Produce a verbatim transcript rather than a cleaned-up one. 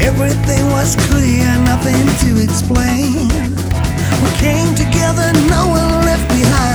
Everything was clear, nothing to explain. We came together, no one left behind.